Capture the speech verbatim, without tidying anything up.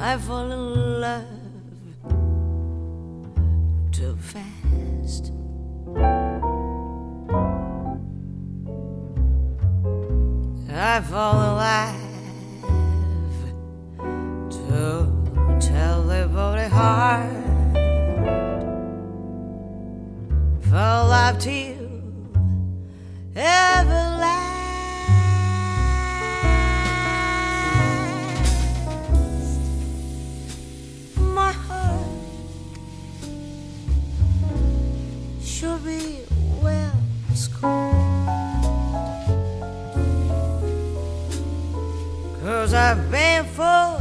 I fall in love too fast. I fall in love to tell the body heart for life till everlasting. My heart should be well schooled, 'cause I've been for